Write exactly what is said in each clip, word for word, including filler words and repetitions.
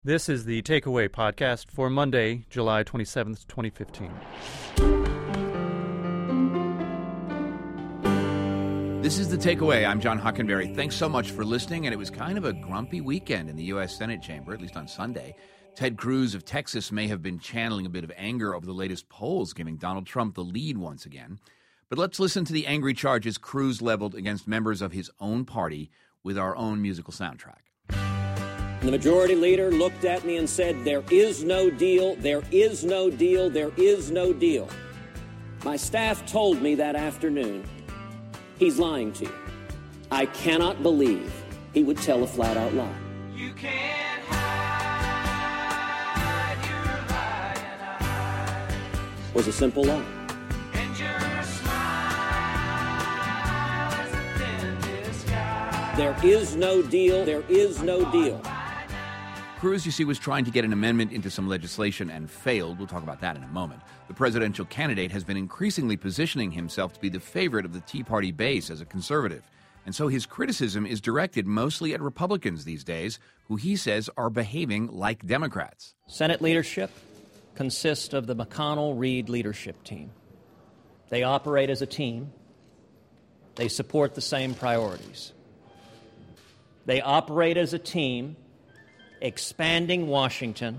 This is the Takeaway podcast for Monday, July twenty-seventh, twenty fifteen. This is The Takeaway. I'm John Hockenberry. Thanks so much for listening. And it was kind of a grumpy weekend in the U S Senate chamber, at least on Sunday. Ted Cruz of Texas may have been channeling a bit of anger over the latest polls, giving Donald Trump the lead once again. But let's listen to the angry charges Cruz leveled against members of his own party with our own musical soundtrack. The majority leader looked at me and said, "There is no deal, there is no deal, there is no deal." My staff told me that afternoon, he's lying to you. I cannot believe he would tell a flat-out lie. You can't hide your lying eyes. Was a simple lie. And your smile is a thin disguise. There is no deal, there is no deal. Cruz, you see, was trying to get an amendment into some legislation and failed. We'll talk about that in a moment. The presidential candidate has been increasingly positioning himself to be the favorite of the Tea Party base as a conservative. And so his criticism is directed mostly at Republicans these days, who he says are behaving like Democrats. Senate leadership consists of the McConnell-Reed leadership team. They operate as a team. They support the same priorities. They operate as a team, expanding Washington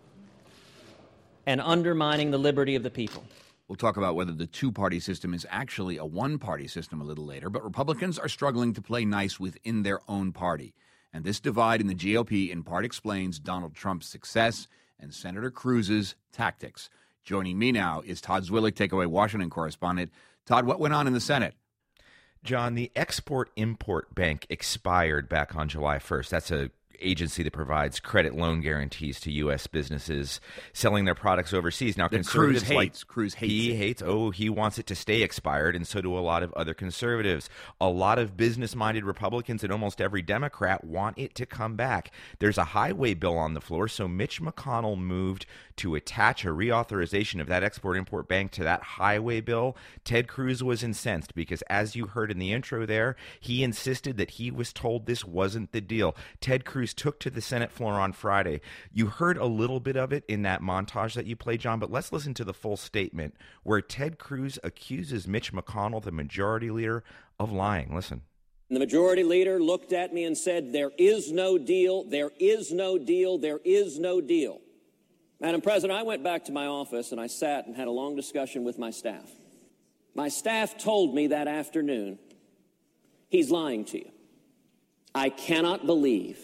and undermining the liberty of the people. We'll talk about whether the two-party system is actually a one-party system a little later, but Republicans are struggling to play nice within their own party. And this divide in the G O P in part explains Donald Trump's success and Senator Cruz's tactics. Joining me now is Todd Zwillich, Takeaway Washington correspondent. Todd, what went on in the Senate? John, the Export-Import Bank expired back on July first. That's a agency that provides credit loan guarantees to U S businesses selling their products overseas. Now, that conservatives Cruz hates. like Cruz hates he it. hates. Oh, he wants it to stay expired, and so do a lot of other conservatives. A lot of business-minded Republicans and almost every Democrat want it to come back. There's a highway bill on the floor, so Mitch McConnell moved to attach a reauthorization of that Export-Import Bank to that highway bill. Ted Cruz was incensed because, as you heard in the intro there, he insisted that he was told this wasn't the deal. Ted Cruz took to the Senate floor on Friday. You heard a little bit of it in that montage that you played, John, but let's listen to the full statement where Ted Cruz accuses Mitch McConnell, the majority leader, of lying. Listen. The majority leader looked at me and said, "There is no deal, there is no deal, there is no deal." Madam President, I went back to my office and I sat and had a long discussion with my staff. My staff told me that afternoon, he's lying to you. I cannot believe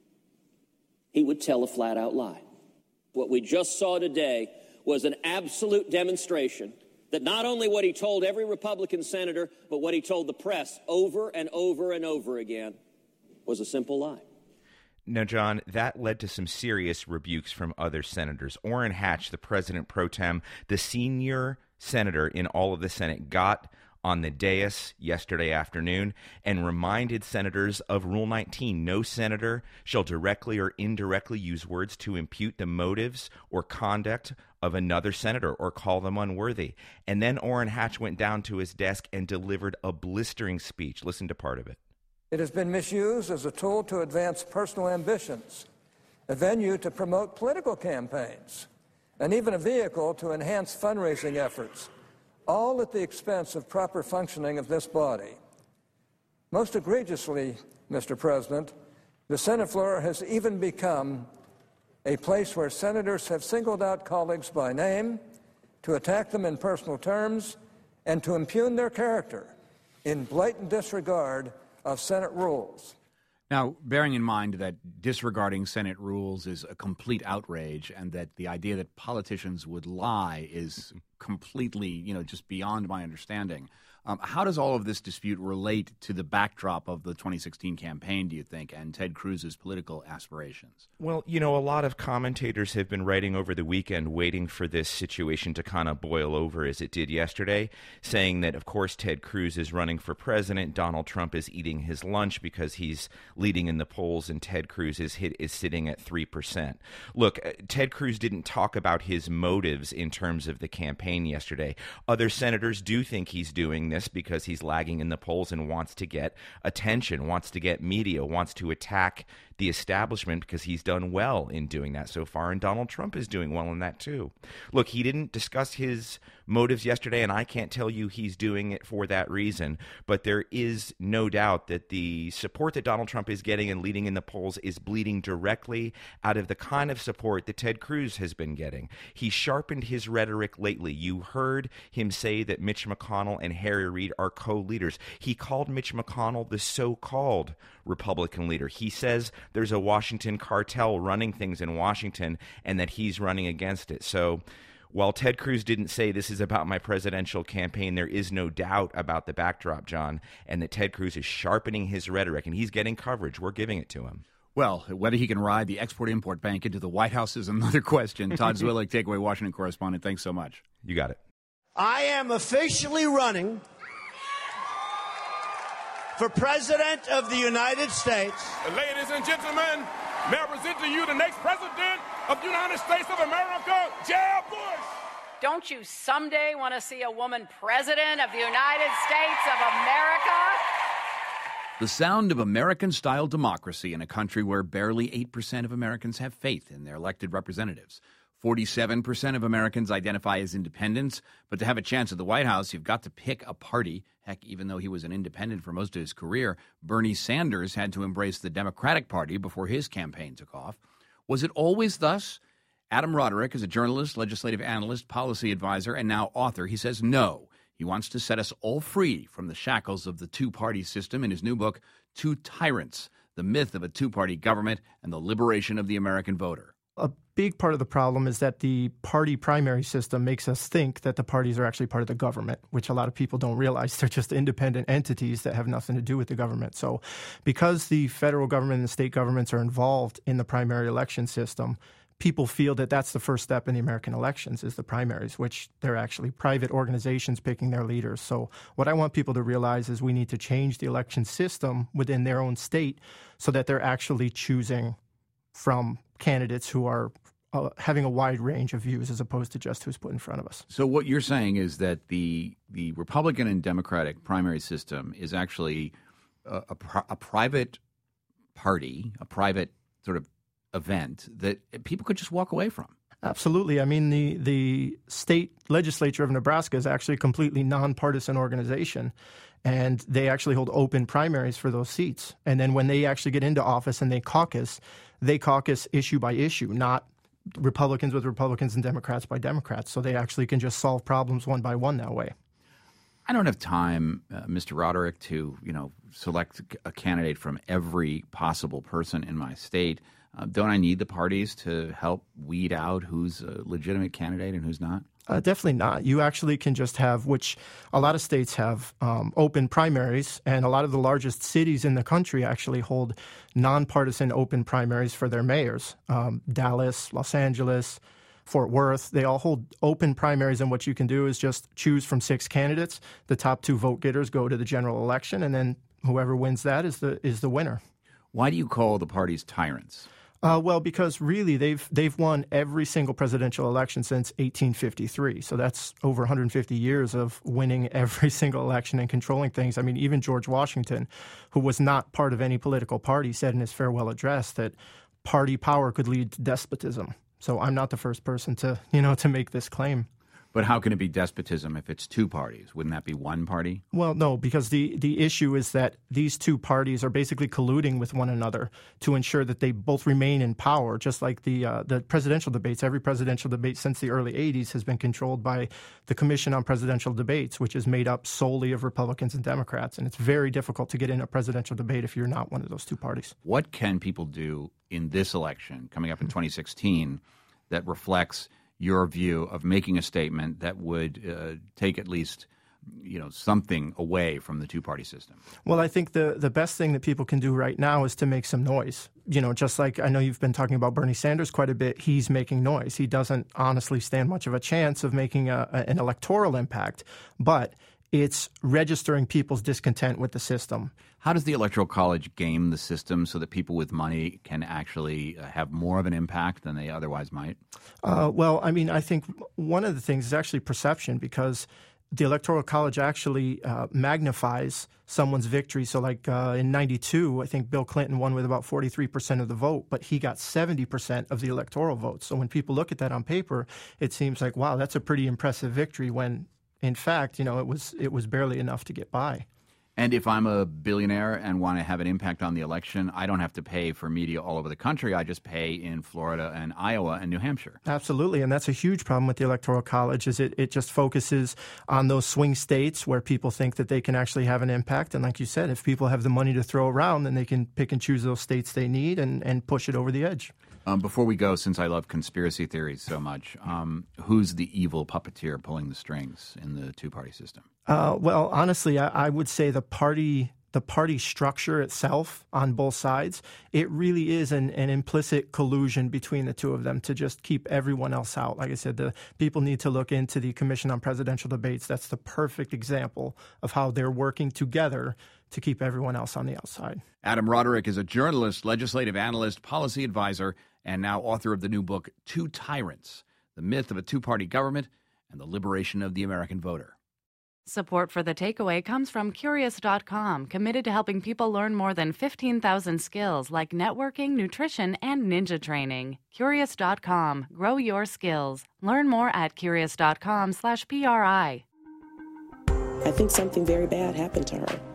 he would tell a flat-out lie. What we just saw today was an absolute demonstration that not only what he told every Republican senator, but what he told the press over and over and over again was a simple lie. Now, John, that led to some serious rebukes from other senators. Orrin Hatch, the president pro tem, the senior senator in all of the Senate, got on the dais yesterday afternoon and reminded senators of Rule nineteen. No senator shall directly or indirectly use words to impute the motives or conduct of another senator or call them unworthy. And then Orrin Hatch went down to his desk and delivered a blistering speech. Listen to part of it. It has been misused as a tool to advance personal ambitions, a venue to promote political campaigns, and even a vehicle to enhance fundraising efforts, all at the expense of proper functioning of this body. Most egregiously, Mister President, the Senate floor has even become a place where senators have singled out colleagues by name to attack them in personal terms and to impugn their character in blatant disregard of Senate rules. Now, bearing in mind that disregarding Senate rules is a complete outrage and that the idea that politicians would lie is completely, you know, just beyond my understanding, um, how does all of this dispute relate to the backdrop of the twenty sixteen campaign, do you think, and Ted Cruz's political aspirations? Well, you know, a lot of commentators have been writing over the weekend waiting for this situation to kind of boil over as it did yesterday, saying that, of course, Ted Cruz is running for president. Donald Trump is eating his lunch because he's leading in the polls, and Ted Cruz is, hit, is sitting at three percent. Look, Ted Cruz didn't talk about his motives in terms of the campaign yesterday. Other senators do think he's doing this because he's lagging in the polls and wants to get attention, wants to get media, wants to attack the establishment because he's done well in doing that so far, and Donald Trump is doing well in that too. Look, he didn't discuss his motives yesterday, and I can't tell you he's doing it for that reason, but there is no doubt that the support that Donald Trump is getting and leading in the polls is bleeding directly out of the kind of support that Ted Cruz has been getting. He sharpened his rhetoric lately. You heard him say that Mitch McConnell and Harry Reid are co-leaders. He called Mitch McConnell the so-called Republican leader. He says there's a Washington cartel running things in Washington and that he's running against it. So while Ted Cruz didn't say this is about my presidential campaign, there is no doubt about the backdrop, John, and that Ted Cruz is sharpening his rhetoric, and he's getting coverage. We're giving it to him. Well, whether he can ride the Export-Import Bank into the White House is another question. Todd Zwillig, Takeaway Washington correspondent, thanks so much. You got it. I am officially running for President of the United States. Ladies and gentlemen, may I present to you the next President of the United States of America, Jeb Bush. Don't you someday want to see a woman President of the United States of America? The sound of American-style democracy in a country where barely eight percent of Americans have faith in their elected representatives. forty-seven percent of Americans identify as independents, but to have a chance at the White House, you've got to pick a party. Heck, even though he was an independent for most of his career, Bernie Sanders had to embrace the Democratic Party before his campaign took off. Was it always thus? Adam Roderick is a journalist, legislative analyst, policy advisor, and now author. He says no. He wants to set us all free from the shackles of the two-party system in his new book, Two Tyrants, The Myth of a Two-Party Government and the Liberation of the American Voter. A big part of the problem is that the party primary system makes us think that the parties are actually part of the government, which a lot of people don't realize. They're just independent entities that have nothing to do with the government. So because the federal government and the state governments are involved in the primary election system, people feel that that's the first step in the American elections is the primaries, which they're actually private organizations picking their leaders. So what I want people to realize is we need to change the election system within their own state so that they're actually choosing from candidates who are uh, having a wide range of views as opposed to just who's put in front of us. So what you're saying is that the the Republican and Democratic primary system is actually a, a, a private party, a private sort of event that people could just walk away from. Absolutely. I mean, the the state legislature of Nebraska is actually a completely nonpartisan organization, and they actually hold open primaries for those seats. And then when they actually get into office and they caucus, they caucus issue by issue, not Republicans with Republicans and Democrats by Democrats. So they actually can just solve problems one by one that way. I don't have time, uh, Mister Roderick, to you know select a candidate from every possible person in my state. Uh, don't I need the parties to help weed out who's a legitimate candidate and who's not? Uh, definitely not. You actually can just have, which a lot of states have, um, open primaries, and a lot of the largest cities in the country actually hold nonpartisan open primaries for their mayors. Um, Dallas, Los Angeles, Fort Worth, they all hold open primaries, and what you can do is just choose from six candidates. The top two vote getters go to the general election, and then whoever wins that is the is the winner. Why do you call the parties tyrants? Uh, well, because really they've they've won every single presidential election since eighteen fifty-three. So that's over one hundred fifty years of winning every single election and controlling things. I mean, even George Washington, who was not part of any political party, said in his farewell address that party power could lead to despotism. So I'm not the first person to, you know, to make this claim. But how can it be despotism if it's two parties? Wouldn't that be one party? Well, no, because the, the issue is that these two parties are basically colluding with one another to ensure that they both remain in power, just like the uh, the presidential debates. Every presidential debate since the early eighties has been controlled by the Commission on Presidential Debates, which is made up solely of Republicans and Democrats. And it's very difficult to get in a presidential debate if you're not one of those two parties. What can people do in this election coming up in twenty sixteen that reflects your view of making a statement that would uh, take at least, you know, something away from the two-party system? Well, I think the, the best thing that people can do right now is to make some noise. You know, just like I know you've been talking about Bernie Sanders quite a bit, he's making noise. He doesn't honestly stand much of a chance of making a, a, an electoral impact, but it's registering people's discontent with the system. How does the Electoral College game the system so that people with money can actually have more of an impact than they otherwise might? Uh, well, I mean, I think one of the things is actually perception, because the Electoral College actually uh, magnifies someone's victory. So like uh, in ninety-two, I think Bill Clinton won with about forty-three percent of the vote, but he got seventy percent of the electoral votes. So when people look at that on paper, it seems like, wow, that's a pretty impressive victory when, in fact, you know, it was it was barely enough to get by. And if I'm a billionaire and want to have an impact on the election, I don't have to pay for media all over the country. I just pay in Florida and Iowa and New Hampshire. Absolutely, and that's a huge problem with the Electoral College is it, it just focuses on those swing states where people think that they can actually have an impact. And like you said, if people have the money to throw around, then they can pick and choose those states they need and, and push it over the edge. Um, before we go, since I love conspiracy theories so much, um, who's the evil puppeteer pulling the strings in the two-party system? Uh, well, honestly, I, I would say the party the party structure itself on both sides, it really is an, an implicit collusion between the two of them to just keep everyone else out. Like I said, the people need to look into the Commission on Presidential Debates. That's the perfect example of how they're working together to keep everyone else on the outside. Adam Roderick is a journalist, legislative analyst, policy advisor, and now author of the new book, Two Tyrants, The Myth of a Two-Party Government and the Liberation of the American Voter. Support for The Takeaway comes from Curious dot com, committed to helping people learn more than fifteen thousand skills like networking, nutrition, and ninja training. Curious dot com. Grow your skills. Learn more at Curious dot com slash P R I. I think something very bad happened to her.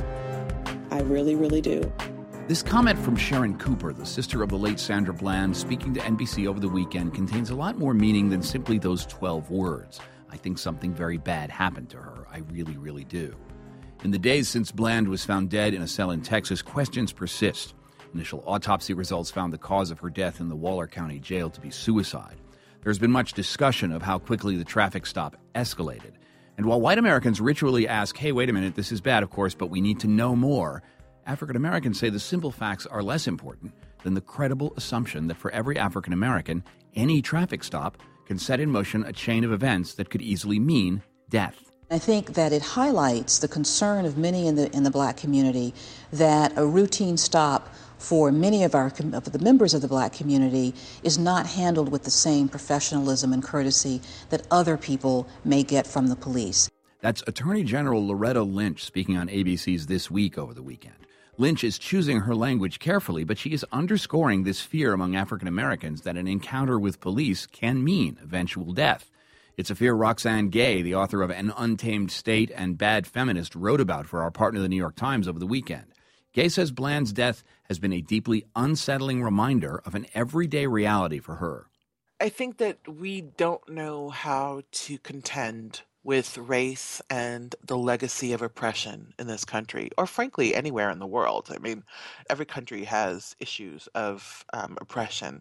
I really, really do. This comment from Sharon Cooper, the sister of the late Sandra Bland, speaking to N B C over the weekend, contains a lot more meaning than simply those twelve words. I think something very bad happened to her. I really, really do. In the days since Bland was found dead in a cell in Texas, questions persist. Initial autopsy results found the cause of her death in the Waller County Jail to be suicide. There's been much discussion of how quickly the traffic stop escalated. And while white Americans ritually ask, hey, wait a minute, this is bad, of course, but we need to know more, African Americans say the simple facts are less important than the credible assumption that for every African American, any traffic stop can set in motion a chain of events that could easily mean death. I think that it highlights the concern of many in the in the black community that a routine stop for many of our of the members of the black community is not handled with the same professionalism and courtesy that other people may get from the police. That's Attorney General Loretta Lynch speaking on A B C's This Week over the weekend. Lynch is choosing her language carefully, but she is underscoring this fear among African Americans that an encounter with police can mean eventual death. It's a fear Roxane Gay, the author of An Untamed State and Bad Feminist, wrote about for our partner, the New York Times, over the weekend. Gay says Bland's death has been a deeply unsettling reminder of an everyday reality for her. I think that we don't know how to contend with race and the legacy of oppression in this country, or frankly, anywhere in the world. I mean, every country has issues of um, oppression.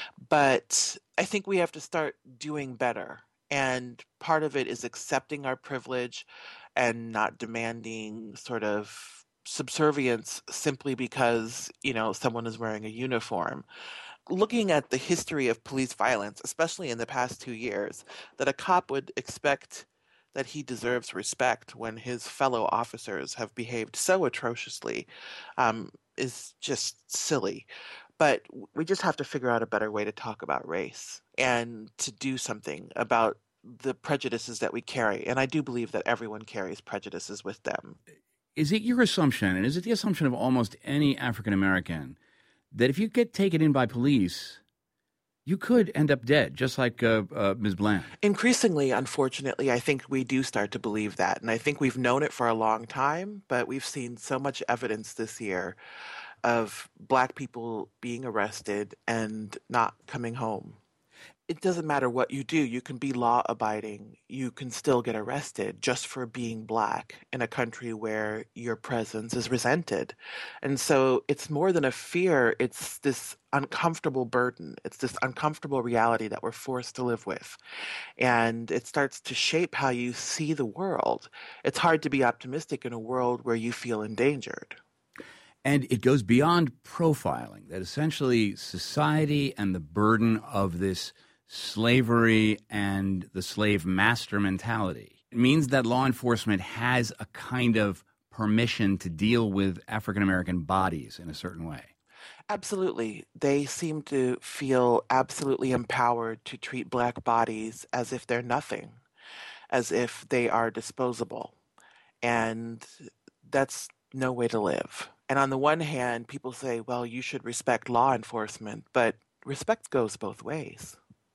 But I think we have to start doing better. And part of it is accepting our privilege and not demanding sort of subservience simply because, you know, someone is wearing a uniform. Looking at the history of police violence, especially in the past two years, that a cop would expect that he deserves respect when his fellow officers have behaved so atrociously um, is just silly. But we just have to figure out a better way to talk about race and to do something about the prejudices that we carry. And I do believe that everyone carries prejudices with them. Is it your assumption, and is it the assumption of almost any African American, that if you get taken in by police, you could end up dead, just like uh, uh, Miz Bland? Increasingly, unfortunately, I think we do start to believe that. And I think we've known it for a long time, but we've seen so much evidence this year of black people being arrested and not coming home. It doesn't matter what you do. You can be law-abiding. You can still get arrested just for being black in a country where your presence is resented. And so it's more than a fear. It's this uncomfortable burden. It's this uncomfortable reality that we're forced to live with. And it starts to shape how you see the world. It's hard to be optimistic in a world where you feel endangered. And it goes beyond profiling, that essentially society and the burden of this slavery and the slave master mentality. It means that law enforcement has a kind of permission to deal with African American bodies in a certain way. Absolutely. They seem to feel absolutely empowered to treat black bodies as if they're nothing. as if they are disposable. And that's no way to live. And on the one hand, people say, well, you should respect law enforcement, but respect goes both ways.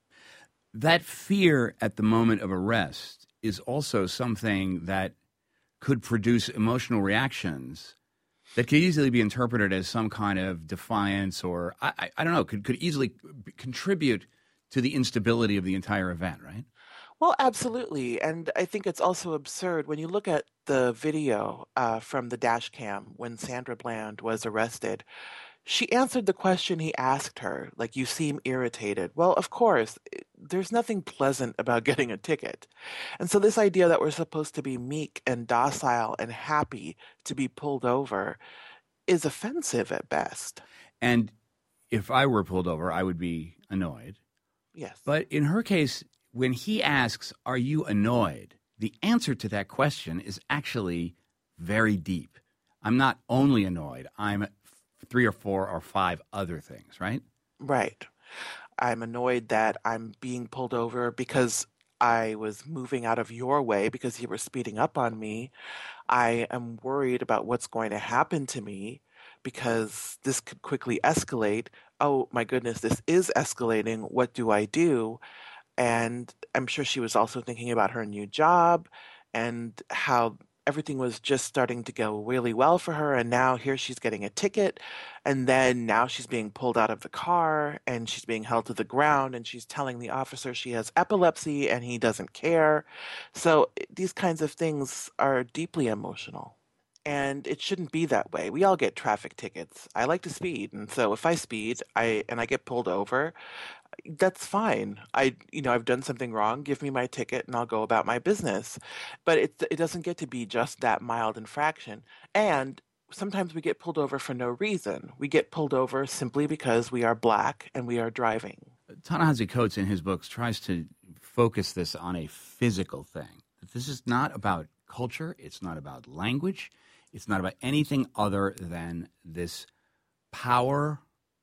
That fear at the moment of arrest is also something that could produce emotional reactions that could easily be interpreted as some kind of defiance or, I, I, I don't know, could, could easily contribute to the instability of the entire event, right? Well, absolutely. And I think it's also absurd when you look at the video uh, from the dash cam when Sandra Bland was arrested. She answered the question he asked her, like, you seem irritated. Well, of course, there's nothing pleasant about getting a ticket. And so this idea that we're supposed to be meek and docile and happy to be pulled over is offensive at best. And if I were pulled over, I would be annoyed. Yes. But in her case, when he asks, are you annoyed? The answer to that question is actually very deep. I'm not only annoyed, I'm three or four or five other things, right? Right. I'm annoyed that I'm being pulled over because I was moving out of your way because you were speeding up on me. I am worried about what's going to happen to me because this could quickly escalate. Oh, my goodness, this is escalating. What do I do? And I'm sure she was also thinking about her new job and how everything was just starting to go really well for her, and now here she's getting a ticket, and then now she's being pulled out of the car, and she's being held to the ground, and she's telling the officer she has epilepsy, and he doesn't care. So these kinds of things are deeply emotional, and it shouldn't be that way. We all get traffic tickets. I like to speed, and so if I speed I and I get pulled over, that's fine. I, you know, I've done something wrong. Give me my ticket and I'll go about my business. But it, it doesn't get to be just that mild infraction. And sometimes we get pulled over for no reason. We get pulled over simply because we are black and we are driving. Ta-Nehisi Coates in his books tries to focus this on a physical thing. This is not about culture. It's not about language. It's not about anything other than this power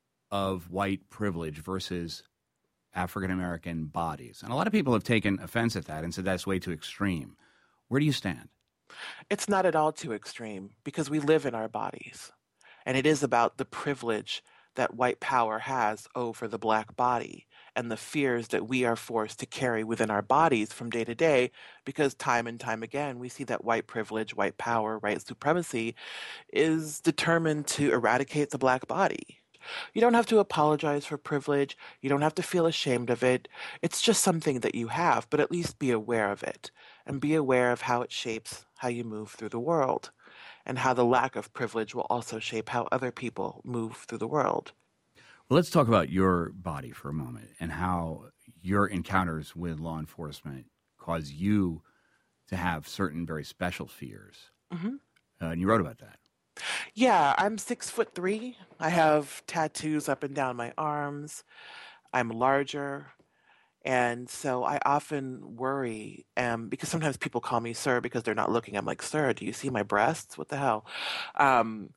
of white privilege versus African-American bodies. And a lot of people have taken offense at that and said that's way too extreme. Where do you stand? It's not at all too extreme because we live in our bodies. And it is about the privilege that white power has over the black body and the fears that we are forced to carry within our bodies from day to day because time and time again we see that white privilege, white power, white supremacy is determined to eradicate the black body. You don't have to apologize for privilege. You don't have to feel ashamed of it. It's just something that you have, but at least be aware of it and be aware of how it shapes how you move through the world and how the lack of privilege will also shape how other people move through the world. Well, let's talk about your body for a moment and how your encounters with law enforcement cause you to have certain very special fears. Mm-hmm. Uh, and you wrote about that. Yeah, I'm six foot three. I have tattoos up and down my arms. I'm larger. And so I often worry, um, because sometimes people call me sir because they're not looking. I'm like, sir, do you see my breasts? What the hell? Um,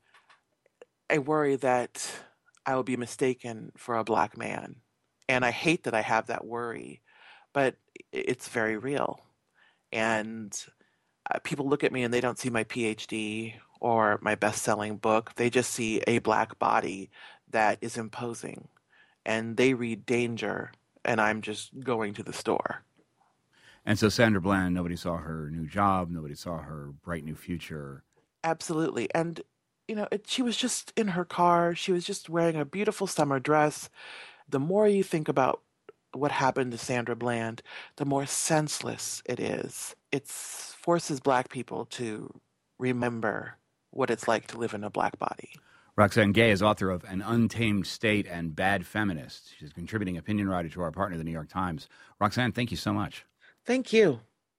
I worry that I will be mistaken for a black man. And I hate that I have that worry, but it's very real. And uh, people look at me and they don't see my P H D or my best-selling book. They just see a black body that is imposing. And they read danger, and I'm just going to the store. And so Sandra Bland, nobody saw her new job. Nobody saw her bright new future. Absolutely. And, you know, it, she was just in her car. She was just wearing a beautiful summer dress. The more you think about what happened to Sandra Bland, the more senseless it is. It forces black people to remember what it's like to live in a black body. Roxane Gay is author of An Untamed State and Bad Feminist. She's a contributing opinion writer to our partner, the New York Times. Roxane, thank you so much. Thank you.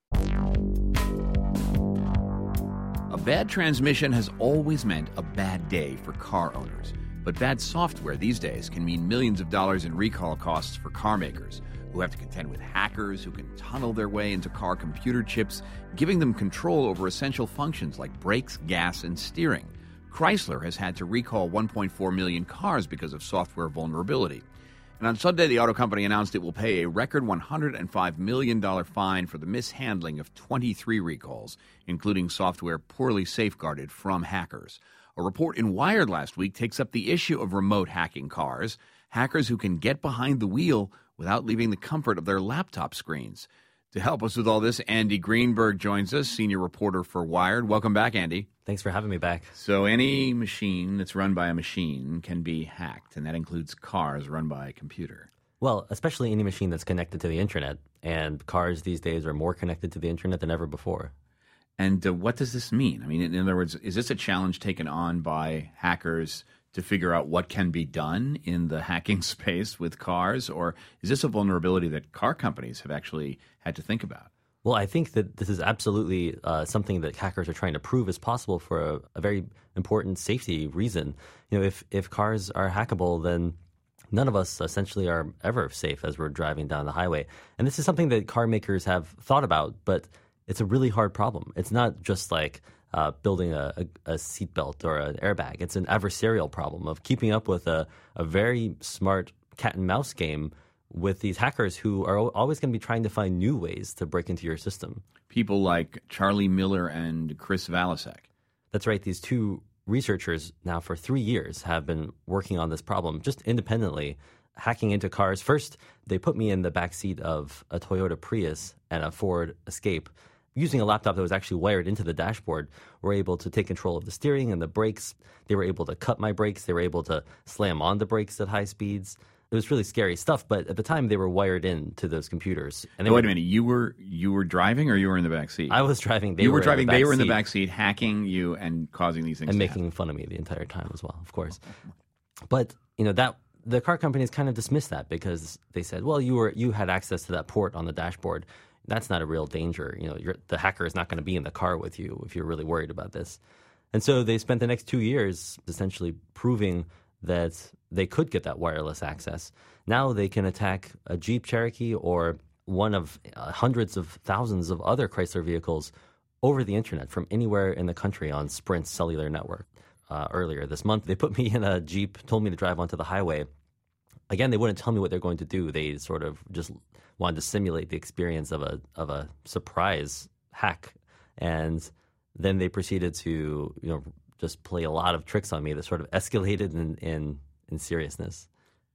A bad transmission has always meant a bad day for car owners. But bad software these days can mean millions of dollars in recall costs for car makers, who have to contend with hackers who can tunnel their way into car computer chips, giving them control over essential functions like brakes, gas, and steering. Chrysler has had to recall one point four million cars because of software vulnerability. And on Sunday, the auto company announced it will pay a record one hundred five million dollars fine for the mishandling of twenty-three recalls, including software poorly safeguarded from hackers. A report in Wired last week takes up the issue of remote hacking cars, hackers who can get behind the wheel without leaving the comfort of their laptop screens. To help us with all this, Andy Greenberg joins us, senior reporter for Wired. Welcome back, Andy. Thanks for having me back. So any machine that's run by a machine can be hacked, and that includes cars run by a computer. Well, especially any machine that's connected to the internet, and cars these days are more connected to the internet than ever before. And uh, what does this mean? I mean, in, in other words, is this a challenge taken on by hackers to figure out what can be done in the hacking space with cars, or is this a vulnerability that car companies have actually had to think about? Well, I think that this is absolutely uh, something that hackers are trying to prove is possible for a, a very important safety reason. You know, if, if cars are hackable, then none of us essentially are ever safe as we're driving down the highway. And this is something that car makers have thought about, but it's a really hard problem. It's not just like uh, building a, a, a seatbelt or an airbag. It's an adversarial problem of keeping up with a, a very smart cat and mouse game with these hackers who are always going to be trying to find new ways to break into your system. People like Charlie Miller and Chris Valasek. That's right. These two researchers now for three years have been working on this problem just independently, hacking into cars. First, they put me in the backseat of a Toyota Prius and a Ford Escape. Using a laptop that was actually wired into the dashboard, were able to take control of the steering and the brakes. They were able to cut my brakes. They were able to slam on the brakes at high speeds. It was really scary stuff, but at the time they were wired in to those computers. And they oh, wait were, a minute, you were you were driving or you were in the back seat? I was driving. They you were, were driving. The they were in the seat. back seat, hacking you and causing these things and to making happen. fun of me the entire time as well, of course. But you know that the car companies kind of dismissed that because they said, "Well, you were you had access to that port on the dashboard. That's not a real danger. You know, you're, the hacker is not going to be in the car with you if you're really worried about this." And so they spent the next two years essentially proving that they could get that wireless access. Now they can attack a Jeep Cherokee or one of uh, hundreds of thousands of other Chrysler vehicles over the internet from anywhere in the country on Sprint's cellular network. Uh, earlier this month, they put me in a Jeep, told me to drive onto the highway. Again, they wouldn't tell me what they're going to do. They sort of just wanted to simulate the experience of a of a surprise hack, and then they proceeded to you know just play a lot of tricks on me that sort of escalated in in, in seriousness.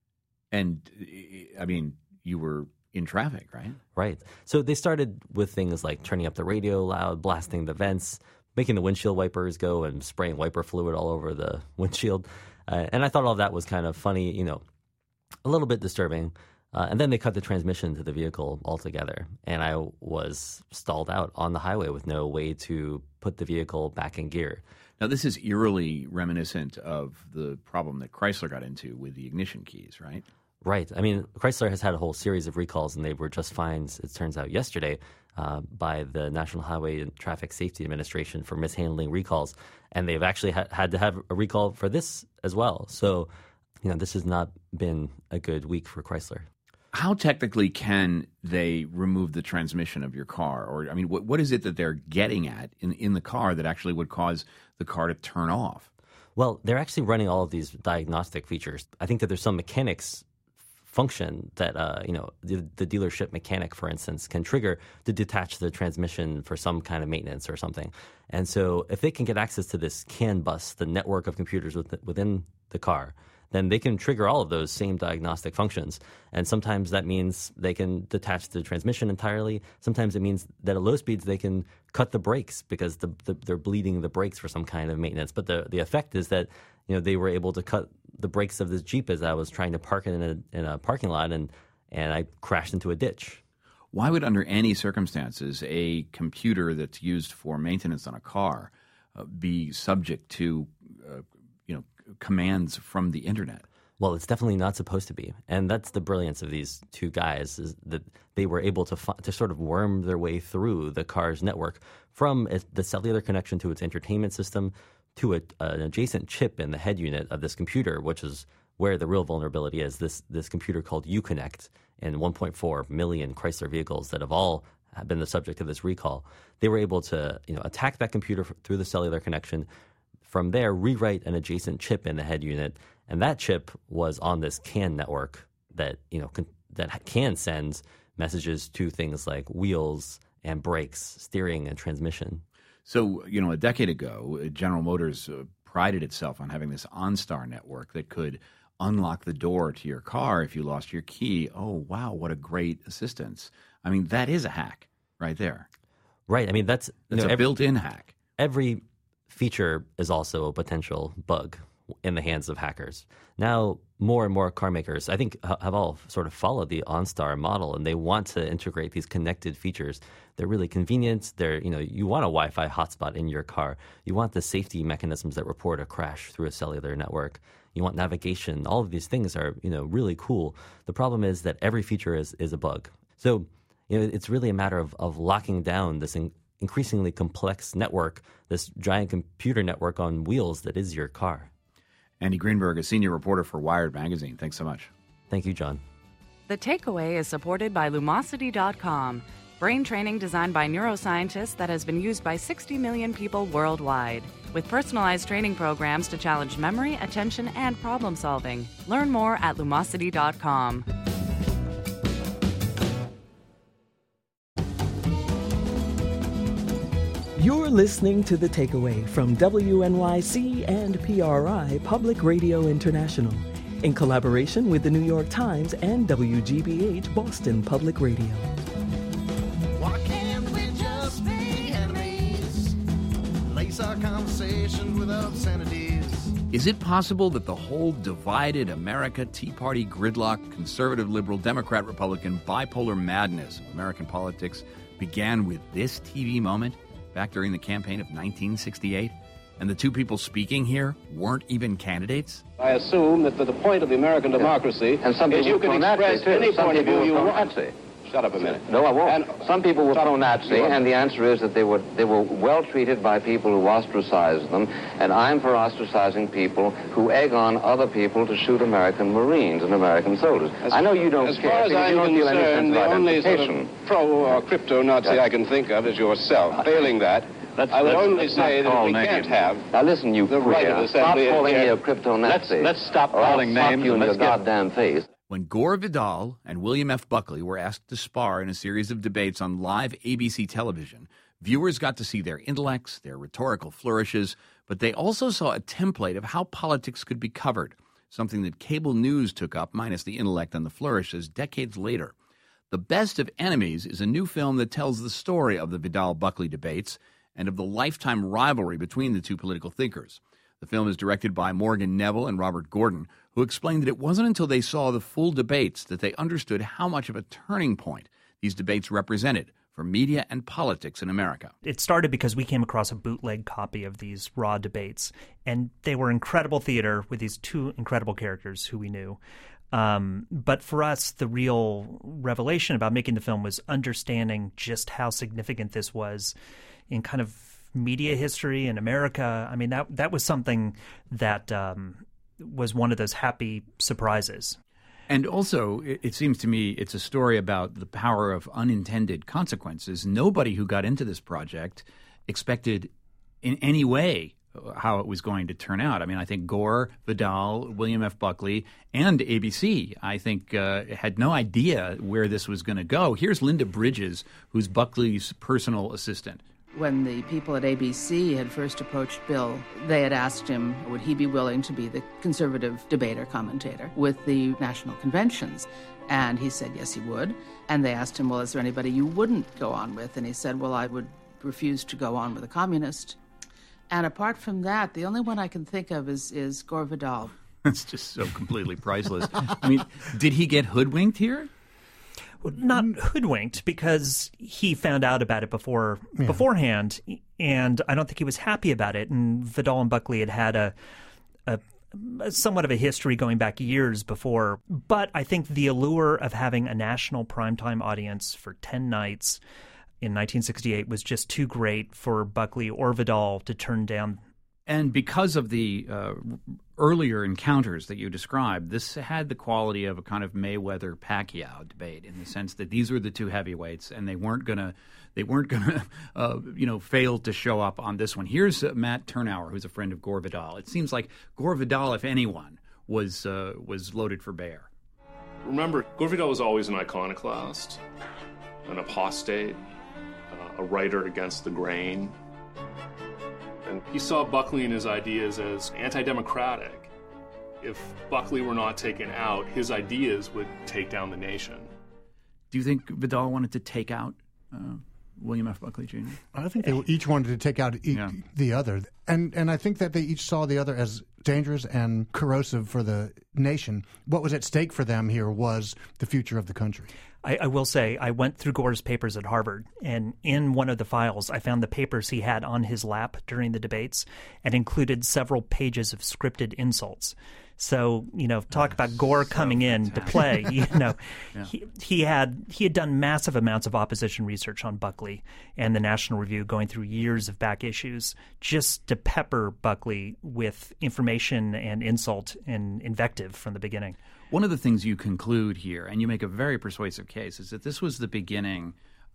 And I mean, you were in traffic, right? Right. So they started with things like turning up the radio loud, blasting the vents, making the windshield wipers go, and spraying wiper fluid all over the windshield. Uh, and I thought all of that was kind of funny, you know, a little bit disturbing. Uh, and then they cut the transmission to the vehicle altogether. And I was stalled out on the highway with no way to put the vehicle back in gear. Now, this is eerily reminiscent of the problem that Chrysler got into with the ignition keys, right? Right. I mean, Chrysler has had a whole series of recalls, and they were just fined, it turns out, yesterday uh, by the National Highway and Traffic Safety Administration for mishandling recalls. And they've actually ha- had to have a recall for this as well. So, you know, this has not been a good week for Chrysler. How technically can they remove the transmission of your car? Or, I mean, what, what is it that they're getting at in, in the car that actually would cause the car to turn off? Well, they're actually running all of these diagnostic features. I think that there's some mechanics function that, uh, you know, the, the dealership mechanic, for instance, can trigger to detach the transmission for some kind of maintenance or something. And so if they can get access to this CAN bus, the network of computers within the car, then they can trigger all of those same diagnostic functions. And sometimes that means they can detach the transmission entirely. Sometimes it means that at low speeds they can cut the brakes because the, the, they're bleeding the brakes for some kind of maintenance. But the, the effect is that, you know, they were able to cut the brakes of this Jeep as I was trying to park it in a, in a parking lot, and, and I crashed into a ditch. Why would, under any circumstances, a computer that's used for maintenance on a car uh, be subject to, uh, you know, commands from the internet? Well, it's definitely not supposed to be, and that's the brilliance of these two guys, is that they were able to fi- to sort of worm their way through the car's network from a, the cellular connection to its entertainment system to a, an adjacent chip in the head unit of this computer, which is where the real vulnerability is. This this computer called Uconnect in one point four million Chrysler vehicles that have all been the subject of this recall. They were able to you know attack that computer f- through the cellular connection. From there, rewrite an adjacent chip in the head unit, and that chip was on this CAN network that you know can, that can send messages to things like wheels and brakes, steering and transmission. So, you know, a decade ago, General Motors uh, prided itself on having this OnStar network that could unlock the door to your car if you lost your key. Oh, wow, what a great assistance. I mean, that is a hack right there. Right. I mean, that's, that's you know, a every, built-in hack. Every feature is also a potential bug in the hands of hackers. Now, more and more car makers, I think, have all sort of followed the OnStar model, and they want to integrate these connected features. They're really convenient. They're, you know, you want a Wi-Fi hotspot in your car. You want the safety mechanisms that report a crash through a cellular network. You want navigation. All of these things are, you know, really cool. The problem is that every feature is, is a bug. So, you know, it's really a matter of, of locking down this in, increasingly complex network, this giant computer network on wheels that is your car. Andy Greenberg, a senior reporter for Wired Magazine. Thanks so much. Thank you, John. The Takeaway is supported by Lumosity dot com, brain training designed by neuroscientists that has been used by sixty million people worldwide, with personalized training programs to challenge memory, attention, and problem solving. Learn more at Lumosity dot com. You're listening to The Takeaway from W N Y C and P R I Public Radio International, in collaboration with the New York Times and W G B H Boston Public Radio. Why can't we just be enemies? Lace our conversation with obscenities. Is it possible that the whole divided America, Tea Party, gridlock, conservative, liberal, Democrat, Republican, bipolar madness of American politics began with this T V moment back during the campaign of nineteen sixty-eight? And the two people speaking here weren't even candidates? I assume that the point of the American democracy and some is you can express any some point of view you want. Nazi. Shut up a minute. No, I won't. And some people were pro-Nazi, and the answer is that they were they were well treated by people who ostracized them, and I'm for ostracizing people who egg on other people to shoot American Marines and American soldiers. As, I know you don't as care. As far as I'm you don't feel any sense concerned, of the only sort identification. of pro or crypto-Nazi I can think of is yourself. Failing that, Let's, I would let's, only let's say that we names. can't have Now listen, you the right of stop assembly. calling me here. a crypto-Nazi. Let's, let's stop or calling I'll names. You in let's your get... goddamn face. When Gore Vidal and William F. Buckley were asked to spar in a series of debates on live A B C television, viewers got to see their intellects, their rhetorical flourishes, but they also saw a template of how politics could be covered, something that cable news took up, minus the intellect and the flourishes, decades later. The Best of Enemies is a new film that tells the story of the Vidal-Buckley debates and of the lifetime rivalry between the two political thinkers. The film is directed by Morgan Neville and Robert Gordon, who explained that it wasn't until they saw the full debates that they understood how much of a turning point these debates represented for media and politics in America. It started because we came across a bootleg copy of these raw debates, and they were incredible theater with these two incredible characters who we knew. Um, but for us, the real revelation about making the film was understanding just how significant this was in kind of media history in America. I mean, that that was something that um, was one of those happy surprises. And also, it, it seems to me it's a story about the power of unintended consequences. Nobody who got into this project expected in any way how it was going to turn out. I mean, I think Gore, Vidal, William F. Buckley, and A B C, I think, uh, had no idea where this was going to go. Here's Linda Bridges, who's Buckley's personal assistant. When the people at A B C had first approached Bill, they had asked him, would he be willing to be the conservative debater commentator with the national conventions? And he said, yes, he would. And they asked him, well, is there anybody you wouldn't go on with? And he said, well, I would refuse to go on with a communist. And apart from that, the only one I can think of is, is Gore Vidal. That's just so completely priceless. I mean, did he get hoodwinked here? Well, not hoodwinked, because he found out about it before yeah. beforehand, and I don't think he was happy about it. And Vidal and Buckley had had a, a, a somewhat of a history going back years before. But I think the allure of having a national primetime audience for ten nights in nineteen sixty-eight was just too great for Buckley or Vidal to turn down. And because of the uh, earlier encounters that you described, this had the quality of a kind of Mayweather-Pacquiao debate, in the sense that these were the two heavyweights, and they weren't gonna they weren't gonna uh, you know fail to show up on this one. Here's uh, Matt Turnauer, who's a friend of Gore Vidal. It seems like Gore Vidal, if anyone, was uh, was loaded for bear. Remember, Gore Vidal was always an iconoclast, an apostate, uh, a writer against the grain. And he saw Buckley and his ideas as anti-democratic. If Buckley were not taken out, his ideas would take down the nation. Do you think Vidal wanted to take out uh, William F. Buckley, Junior? I think they each wanted to take out e- Yeah. the other. And and I think that they each saw the other as dangerous and corrosive for the nation. What was at stake for them here was the future of the country. I, I will say, I went through Gore's papers at Harvard, and in one of the files, I found the papers he had on his lap during the debates and included several pages of scripted insults. So, you know, talk about Gore so coming in to play, you know, yeah. he, he had he had done massive amounts of opposition research on Buckley and the National Review, going through years of back issues just to pepper Buckley with information and insult and invective from the beginning. One of the things you conclude here, and you make a very persuasive case, is that this was the beginning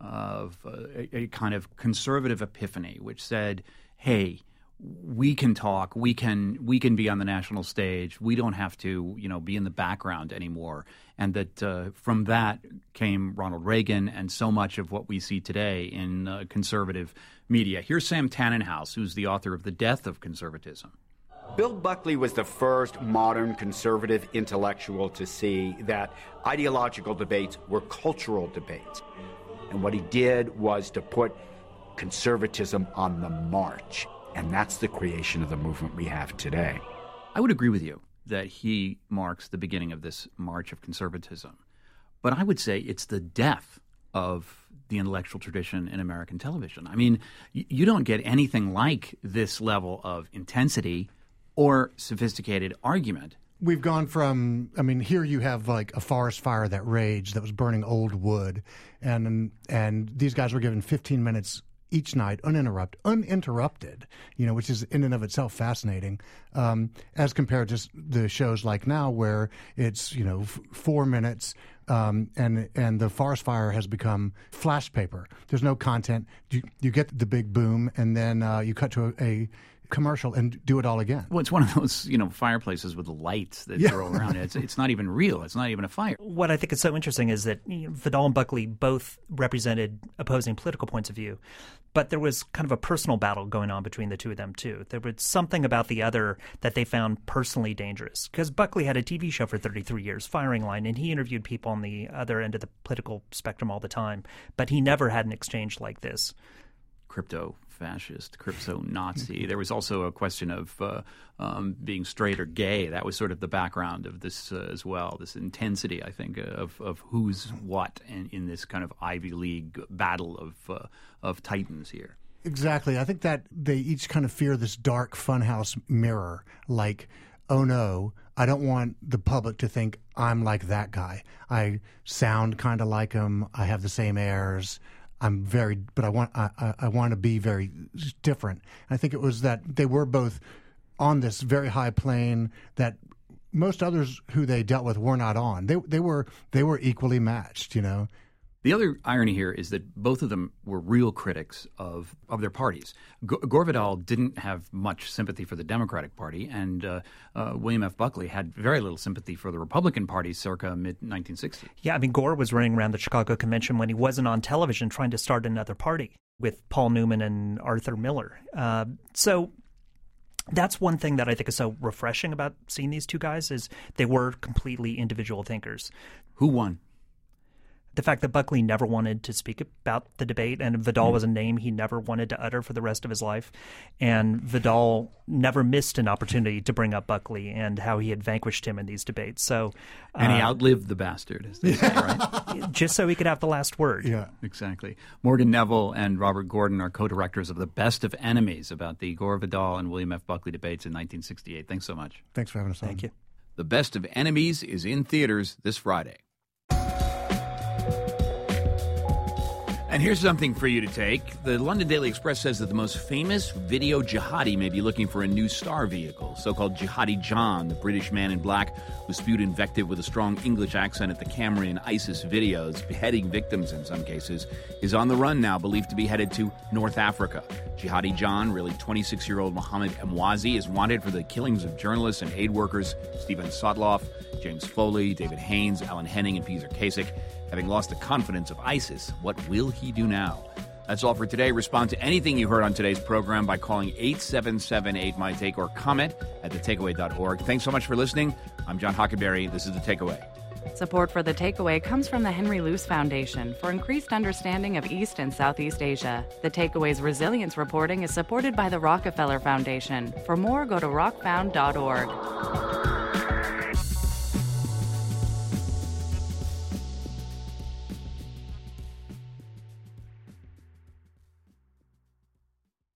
of a, a kind of conservative epiphany, which said, hey, we can talk, we can we can be on the national stage, we don't have to, you know, be in the background anymore. And that uh, from that came Ronald Reagan and so much of what we see today in uh, conservative media. Here's Sam Tannenhouse, who's the author of The Death of Conservatism. Bill Buckley was the first modern conservative intellectual to see that ideological debates were cultural debates. And what he did was to put conservatism on the march. And that's the creation of the movement we have today. I would agree with you that he marks the beginning of this march of conservatism. But I would say it's the death of the intellectual tradition in American television. I mean, you don't get anything like this level of intensity or sophisticated argument. We've gone from, I mean, here you have like a forest fire that raged that was burning old wood, and and these guys were given fifteen minutes each night, uninterrupted, uninterrupted, you know, which is in and of itself fascinating, um, as compared to the shows like now where it's, you know, f- four minutes um, and and the forest fire has become flash paper. There's no content. You, you get the big boom, and then uh, you cut to a, a commercial and do it all again. Well, it's one of those, you know, fireplaces with the lights that yeah. throw around. It's it's not even real. It's not even a fire. What I think is so interesting is that, you know, Vidal and Buckley both represented opposing political points of view, but there was kind of a personal battle going on between the two of them too. There was something about the other that they found personally dangerous, because Buckley had a T V show for thirty-three years, Firing Line, and he interviewed people on the other end of the political spectrum all the time, but he never had an exchange like this. Crypto-fascist, crypto-Nazi. There was also a question of uh, um, being straight or gay. That was sort of the background of this uh, as well, this intensity, I think, of, of who's what in, in this kind of Ivy League battle of uh, of titans here. Exactly. I think that they each kind of fear this dark funhouse mirror, like, oh no, I don't want the public to think I'm like that guy. I sound kind of like him. I have the same airs. I'm very, but I want I, I want to be very different. I think it was that they were both on this very high plane that most others who they dealt with were not on. They they were they were equally matched, you know. The other irony here is that both of them were real critics of, of their parties. G- Gore Vidal didn't have much sympathy for the Democratic Party, and uh, uh, William F. Buckley had very little sympathy for the Republican Party circa mid nineteen sixty. Yeah, I mean, Gore was running around the Chicago Convention when he wasn't on television trying to start another party with Paul Newman and Arthur Miller. Uh, so that's one thing that I think is so refreshing about seeing these two guys is they were completely individual thinkers. Who won? The fact that Buckley never wanted to speak about the debate, and Vidal mm. was a name he never wanted to utter for the rest of his life. And Vidal never missed an opportunity to bring up Buckley and how he had vanquished him in these debates. So, And he uh, outlived the bastard, as they say, right? Just so he could have the last word. Yeah, exactly. Morgan Neville and Robert Gordon are co-directors of The Best of Enemies about the Gore Vidal and William F. Buckley debates in nineteen sixty-eight. Thanks so much. Thanks for having us on. Thank you. The Best of Enemies is in theaters this Friday. And here's something for you to take. The London Daily Express says that the most famous video jihadi may be looking for a new star vehicle. So-called Jihadi John, the British man in black who spewed invective with a strong English accent at the camera in ISIS videos, beheading victims in some cases, is on the run now, believed to be headed to North Africa. Jihadi John, really twenty-six-year-old Mohammed Emwazi, is wanted for the killings of journalists and aid workers Stephen Sotloff, James Foley, David Haynes, Alan Henning, and Peter Kasich. Having lost the confidence of ISIS, what will he do now? That's all for today. Respond to anything you heard on today's program by calling eight seven seven eight M Y Take or comment at the takeaway dot org. Thanks so much for listening. I'm John Hockenberry. This is The Takeaway. Support for The Takeaway comes from the Henry Luce Foundation for increased understanding of East and Southeast Asia. The Takeaway's resilience reporting is supported by the Rockefeller Foundation. For more, go to rock found dot org.